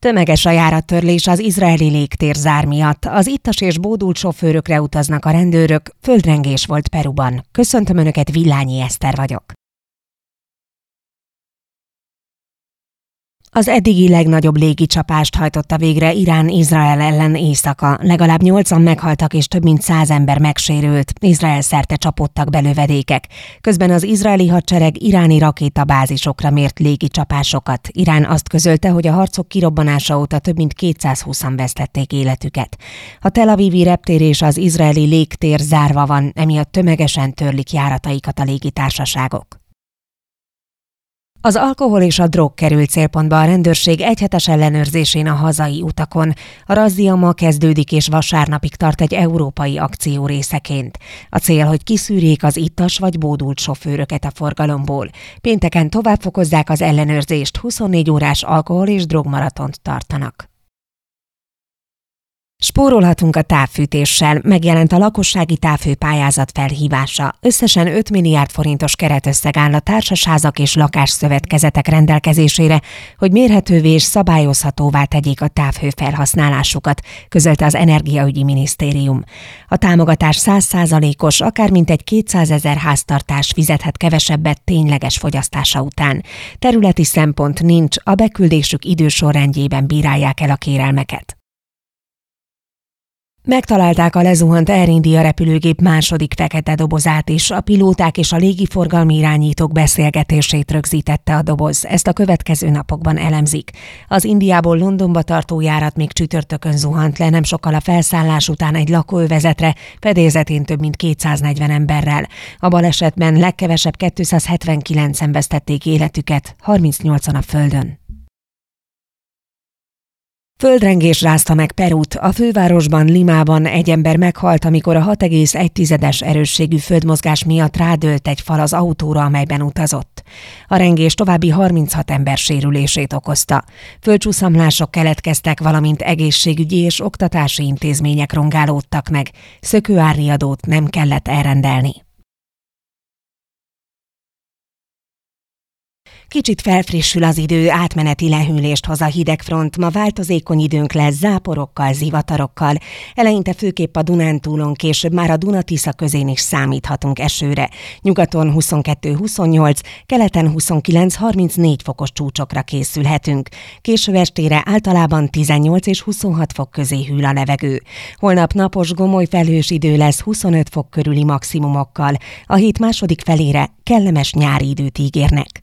Tömeges a járattörlés az izraeli légtérzár miatt. Az ittas és bódult sofőrökre utaznak a rendőrök. Földrengés volt Peruban. Köszöntöm Önöket, Villányi Eszter vagyok. Az eddigi legnagyobb légicsapást hajtotta végre Irán Izrael ellen éjszaka. Legalább 8-an meghaltak és több mint 100 ember megsérült. Izrael szerte csapódtak be lövedékek. Közben az izraeli hadsereg iráni rakétabázisokra mért légicsapásokat. Irán azt közölte, hogy a harcok kirobbanása óta több mint 220-an vesztették életüket. A Tel Avivi reptér és az izraeli légtér zárva van, emiatt tömegesen törlik járataikat a légitársaságok. Az alkohol és a drog került célpontba a rendőrség egyhetes ellenőrzésén a hazai utakon. A razzia ma kezdődik és vasárnapig tart egy európai akció részeként. A cél, hogy kiszűrjék az ittas vagy bódult sofőröket a forgalomból. Pénteken tovább fokozzák az ellenőrzést, 24 órás alkohol és drogmaratont tartanak. Spórolhatunk a távfűtéssel, megjelent a lakossági távhőpályázat felhívása. Összesen 5 milliárd forintos keretösszeg áll a társasházak és lakásszövetkezetek rendelkezésére, hogy mérhetővé és szabályozhatóvá tegyék a távhő felhasználásukat, közölte az Energiaügyi Minisztérium. A támogatás 100%-os, akár mintegy 200 000 háztartás fizethet kevesebbet tényleges fogyasztása után. Területi szempont nincs, a beküldésük idősorrendjében bírálják el a kérelmeket. Megtalálták a lezuhant Air India repülőgép második fekete dobozát is. A pilóták és a légiforgalmi irányítók beszélgetését rögzítette a doboz. Ezt a következő napokban elemzik. Az Indiából Londonba tartó járat még csütörtökön zuhant le, nem sokkal a felszállás után egy lakóövezetre, fedélzetén több mint 240 emberrel. A balesetben legkevesebb 279-en vesztették életüket, 38-an a földön. Földrengés rázta meg Perút. A fővárosban, Limában egy ember meghalt, amikor a 6,1-es erősségű földmozgás miatt rádőlt egy fal az autóra, amelyben utazott. A rengés további 36 ember sérülését okozta. Földcsúszamlások keletkeztek, valamint egészségügyi és oktatási intézmények rongálódtak meg. Szökőárriadót nem kellett elrendelni. Kicsit felfrissül az idő, átmeneti lehűlést hoz a hidegfront, ma változékony időnk lesz záporokkal, zivatarokkal. Eleinte főképp a Dunántúlon, később már a Duna-Tisza közén is számíthatunk esőre. Nyugaton 22-28, keleten 29-34 fokos csúcsokra készülhetünk. Késő estére általában 18 és 26 fok közé hűl a levegő. Holnap napos, gomoly felhős idő lesz 25 fok körüli maximumokkal. A hét második felére kellemes nyári időt ígérnek.